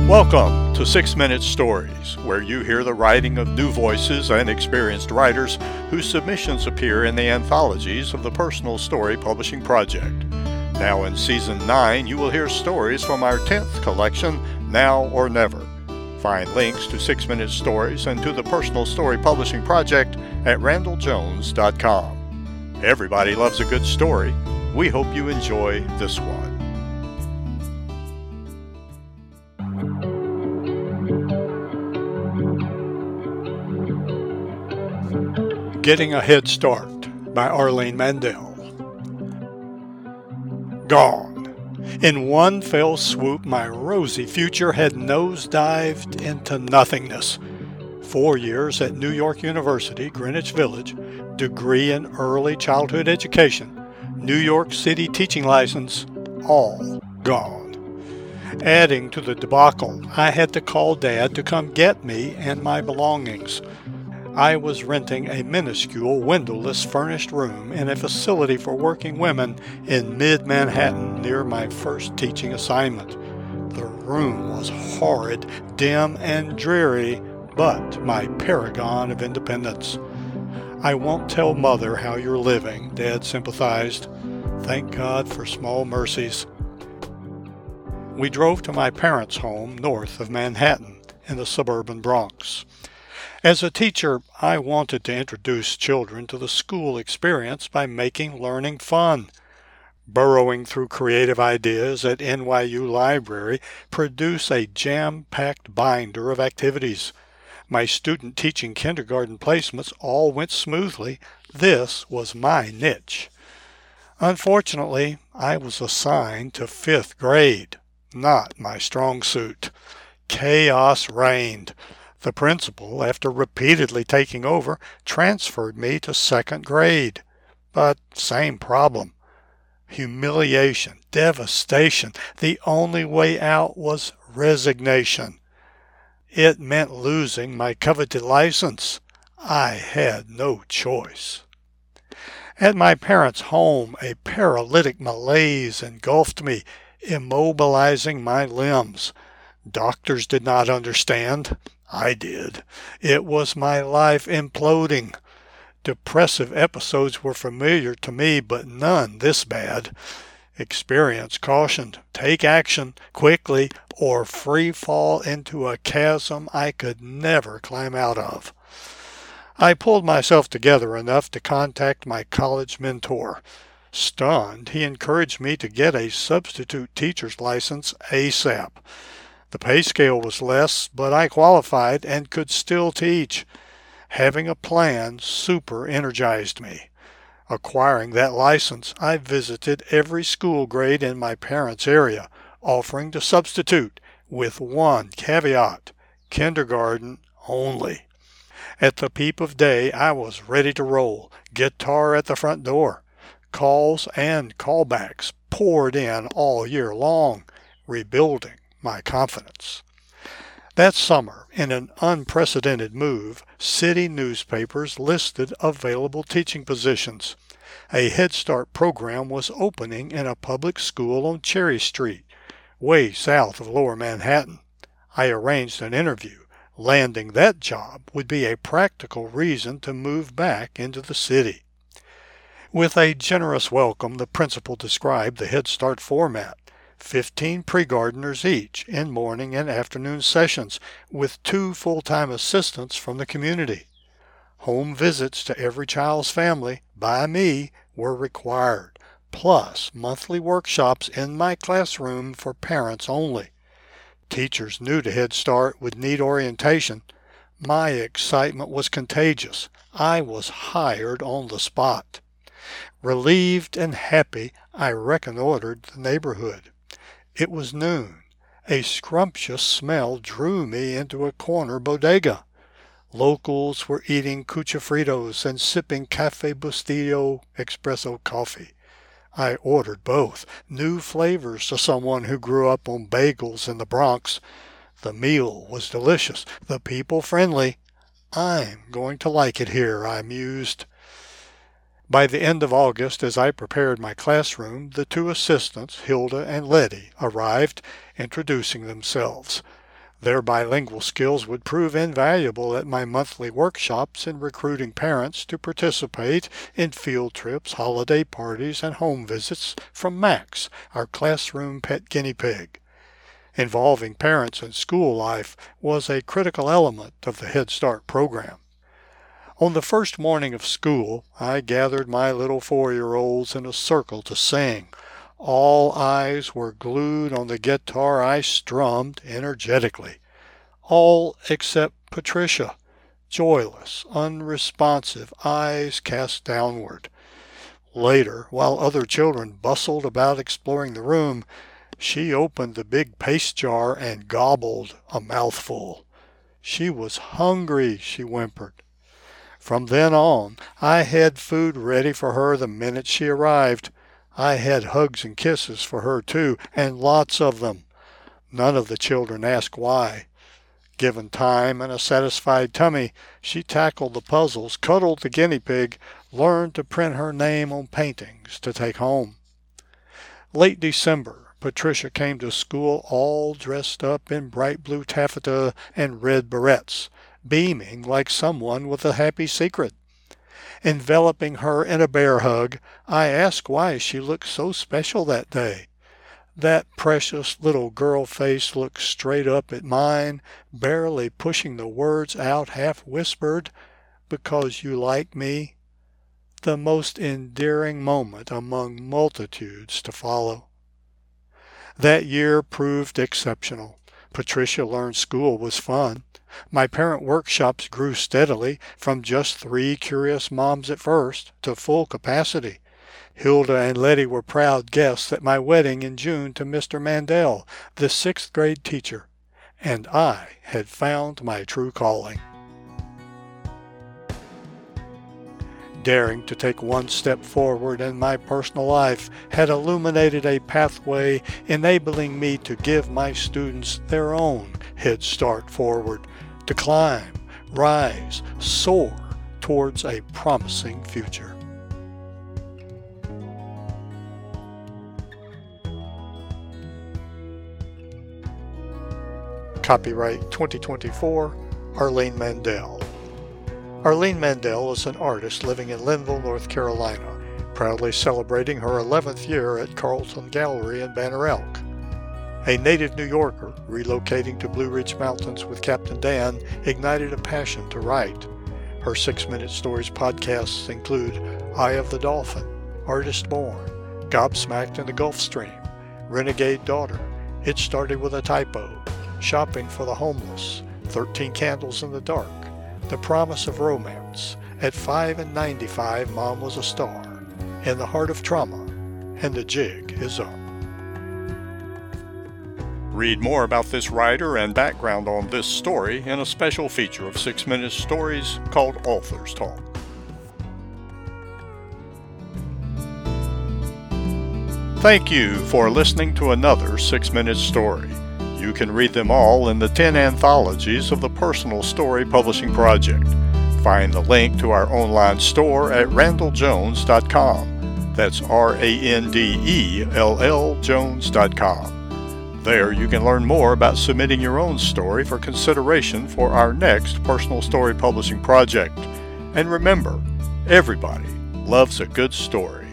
Welcome to 6 Minute Stories, where you hear the writing of new voices and experienced writers whose submissions appear in the anthologies of the Personal Story Publishing Project. Now in Season 9, you will hear stories from our 10th collection, Now or Never. Find links to 6 Minute Stories and to the Personal Story Publishing Project at randalljones.com. Everybody loves a good story. We hope you enjoy this one. Getting a Head Start by Arlene Mandel. Gone. In one fell swoop, my rosy future had nosedived into nothingness. 4 years at New York University, Greenwich Village, degree in early childhood education, New York City teaching license, all gone. Adding to the debacle, I had to call Dad to come get me and my belongings. I was renting a minuscule, windowless, furnished room in a facility for working women in mid-Manhattan near my first teaching assignment. The room was horrid, dim, and dreary, but my paragon of independence. "I won't tell Mother how you're living," Dad sympathized. Thank God for small mercies. We drove to my parents' home north of Manhattan in the suburban Bronx. As a teacher, I wanted to introduce children to the school experience by making learning fun. Burrowing through creative ideas at NYU Library produced a jam-packed binder of activities. My student teaching kindergarten placements all went smoothly. This was my niche. Unfortunately, I was assigned to 5th grade, not my strong suit. Chaos reigned. The principal, after repeatedly taking over, transferred me to 2nd grade. But same problem. Humiliation, devastation. The only way out was resignation. It meant losing my coveted license. I had no choice. At my parents' home, a paralytic malaise engulfed me, immobilizing my limbs. Doctors did not understand. I did. It was my life imploding. Depressive episodes were familiar to me, but none this bad. Experience cautioned, take action quickly or free fall into a chasm I could never climb out of. I pulled myself together enough to contact my college mentor. Stunned, he encouraged me to get a substitute teacher's license ASAP. The pay scale was less, but I qualified and could still teach. Having a plan super energized me. Acquiring that license, I visited every school grade in my parents' area, offering to substitute, with one caveat: kindergarten only. At the peep of day, I was ready to roll, guitar at the front door. Calls and callbacks poured in all year long, rebuilding my confidence. That summer, in an unprecedented move, city newspapers listed available teaching positions. A Head Start program was opening in a public school on Cherry Street, way south of Lower Manhattan. I arranged an interview. Landing that job would be a practical reason to move back into the city. With a generous welcome, the principal described the Head Start format. 15 pre-gardeners each in morning and afternoon sessions, with 2 full-time assistants from the community. Home visits to every child's family by me were required, plus monthly workshops in my classroom for parents only. Teachers new to Head Start would need orientation. My excitement was contagious. I was hired on the spot. Relieved and happy, I reconnoitered the neighborhood. It was noon. A scrumptious smell drew me into a corner bodega. Locals were eating cuchifritos and sipping Cafe Bustillo espresso coffee. I ordered both, new flavors to someone who grew up on bagels in the Bronx. The meal was delicious, the people friendly. I'm going to like it here, I mused. By the end of August, as I prepared my classroom, the 2 assistants, Hilda and Letty, arrived, introducing themselves. Their bilingual skills would prove invaluable at my monthly workshops in recruiting parents to participate in field trips, holiday parties, and home visits from Max, our classroom pet guinea pig. Involving parents in school life was a critical element of the Head Start program. On the first morning of school, I gathered my little 4-year-olds in a circle to sing. All eyes were glued on the guitar I strummed energetically. All except Patricia, joyless, unresponsive, eyes cast downward. Later, while other children bustled about exploring the room, she opened the big paste jar and gobbled a mouthful. She was hungry, she whimpered. From then on, I had food ready for her the minute she arrived. I had hugs and kisses for her, too, and lots of them. None of the children asked why. Given time and a satisfied tummy, she tackled the puzzles, cuddled the guinea pig, learned to print her name on paintings to take home. Late December, Patricia came to school all dressed up in bright blue taffeta and red barrettes, beaming like someone with a happy secret. Enveloping her in a bear hug, I asked why she looked so special that day. That precious little girl face looked straight up at mine, barely pushing the words out half-whispered, "Because you like me." The most endearing moment among multitudes to follow. That year proved exceptional. Patricia learned school was fun. My parent workshops grew steadily, from just 3 curious moms at first to full capacity. Hilda and Letty were proud guests at my wedding in June to Mr. Mandel, the 6th grade teacher, and I had found my true calling. Daring to take one step forward in my personal life had illuminated a pathway enabling me to give my students their own head start forward, to climb, rise, soar towards a promising future. Copyright 2024, Arlene Mandel. Arlene Mandel is an artist living in Linville, North Carolina, proudly celebrating her 11th year at Carlton Gallery in Banner Elk. A native New Yorker, relocating to Blue Ridge Mountains with Captain Dan ignited a passion to write. Her 6-Minute Stories podcasts include Eye of the Dolphin, Artist Born, Gobsmacked in the Gulf Stream, Renegade Daughter, It Started with a Typo, Shopping for the Homeless, 13 Candles in the Dark, The Promise of Romance, At 5 and 95 Mom Was a Star, In the Heart of Trauma, and The Jig is Up. Read more about this writer and background on this story in a special feature of 6-Minute Stories called Authors Talk. Thank you for listening to another 6-Minute Story. You can read them all in the 10 anthologies of the Personal Story Publishing Project. Find the link to our online store at randalljones.com. That's RANDELL Jones.com. There you can learn more about submitting your own story for consideration for our next Personal Story Publishing Project. And remember, everybody loves a good story.